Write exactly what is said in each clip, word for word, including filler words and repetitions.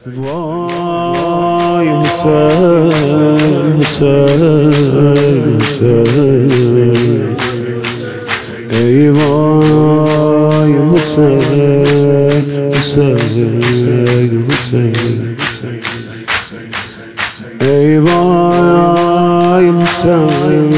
وای حسین حسین حسین ای وای حسین حسین حسین ای وای حسین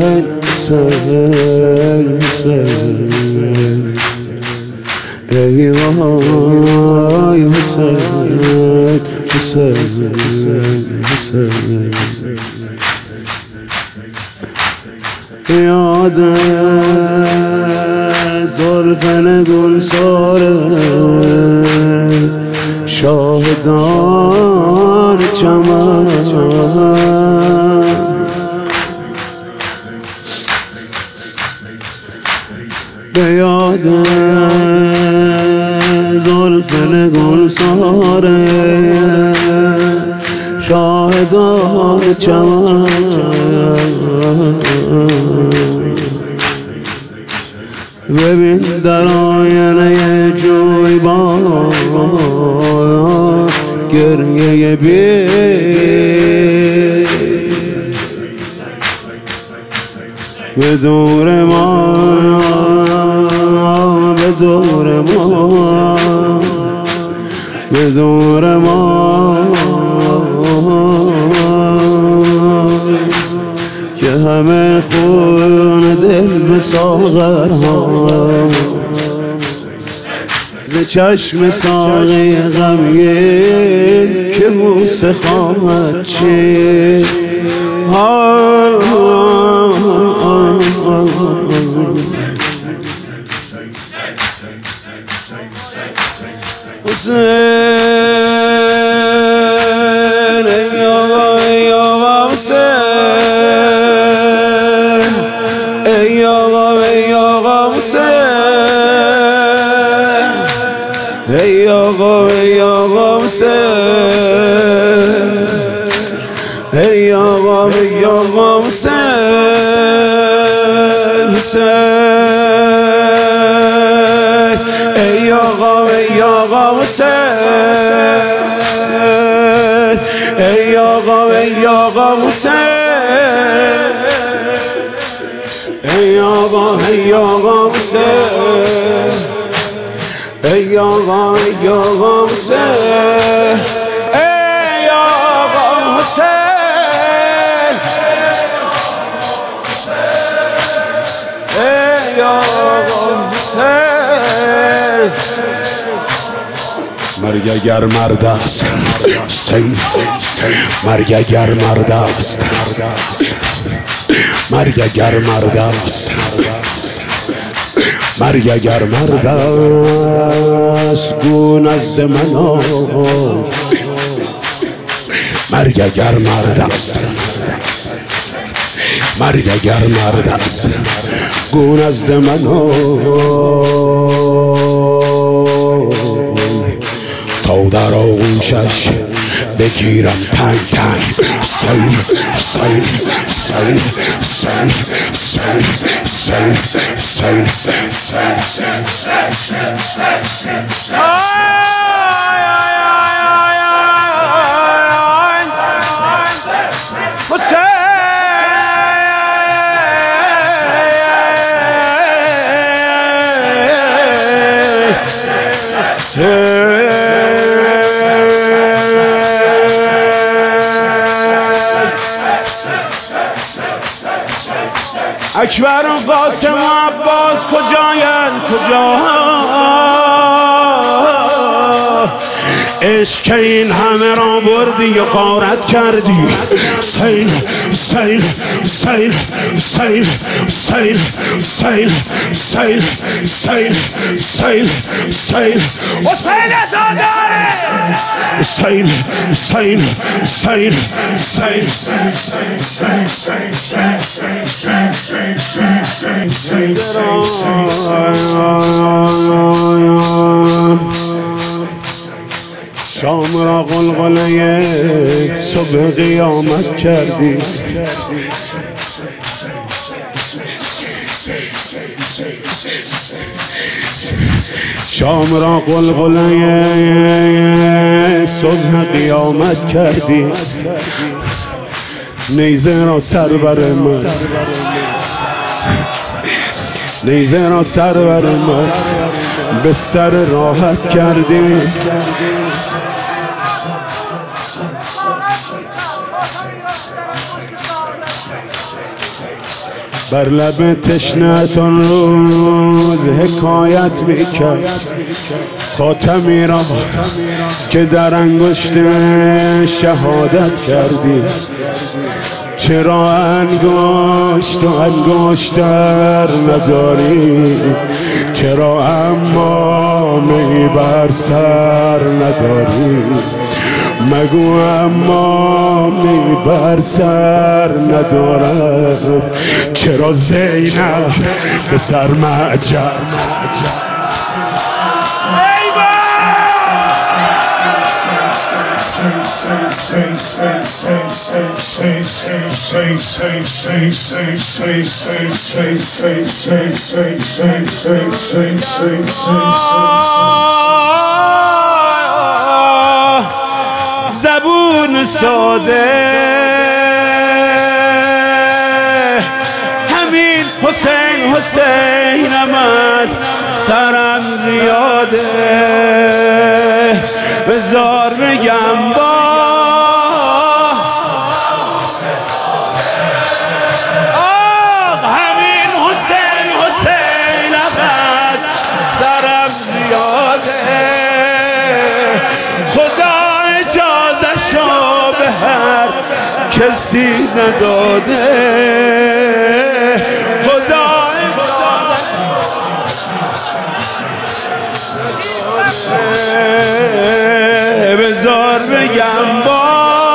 حسین حسین ای وای حسین حسین حسین یاد زلف نگونسار شاهدان چمن به یاد زلف نگونسار شاهدان چمن ببین در آینه جوی با گریه بی به دور ما به دور ما به دور ما که همه خون دل به ساغرها ز چشم ساقی غمگین که بوسه خواهد چید حسین ای آقا ای آقا حسین ای آقا ای آقا حسین ای آقا ای آقا حسین ای آقا ای آقا حسین حسین ای آقا ای آقا حسین ای آقا ای آقا حسین ای آقا ای آقا حسین ای آقا ای آقا حسین ای آقا حسین ای آقا حسین مرگ اگر مرد است حسین مرگ اگر مرد است مرگ اگر مرد است مرگ اگر مرد است گو نزد من آ مرگ اگر مرد است مرگ اگر مرد است گو نزد من آ تا در آغوشش بگیرم تنگ تنگ حسین حسین حسین حسین حسین حسین اکبر و قاسم و عباس کجایند کجا عشق این همه را بردی و غارت کردی حسین حسین حسین حسین حسین حسین حسین حسین حسین حسین حسین زاداره حسین حسین حسین حسین شام را غلغله صبح قیامت کردی شام را قلقله صبح قیامت کردی، نیزه را سر بر من، نیزه را سر بر من به سر راحت کردی. بر لب تشنه‌تان روز حکایت میکرد خاتمی را که در انگشت شهادت کردی. چرا انگشت و انگشتر نداری؟ چرا امامی بر سر نداری؟ مگو امامی بر سر ندارم؟ چرا زینب به سر معجب؟ زبون ساده همین حسین حسینم از سرم زیاده، بذار بگم با آق همین حسین حسینم از سرم زیاده. خدا اجازه‌شو به هر کسی نداده، خدا بذار بگم با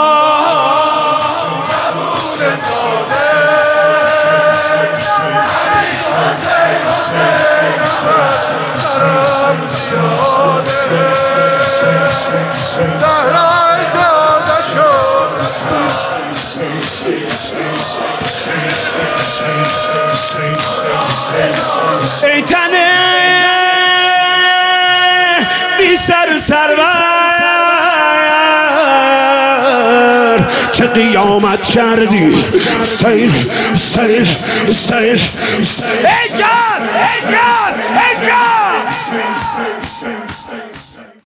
ای تنه بی سر سرور چه قیامت کردی؟ سیل سیل سیل ای جان ای جان ای جان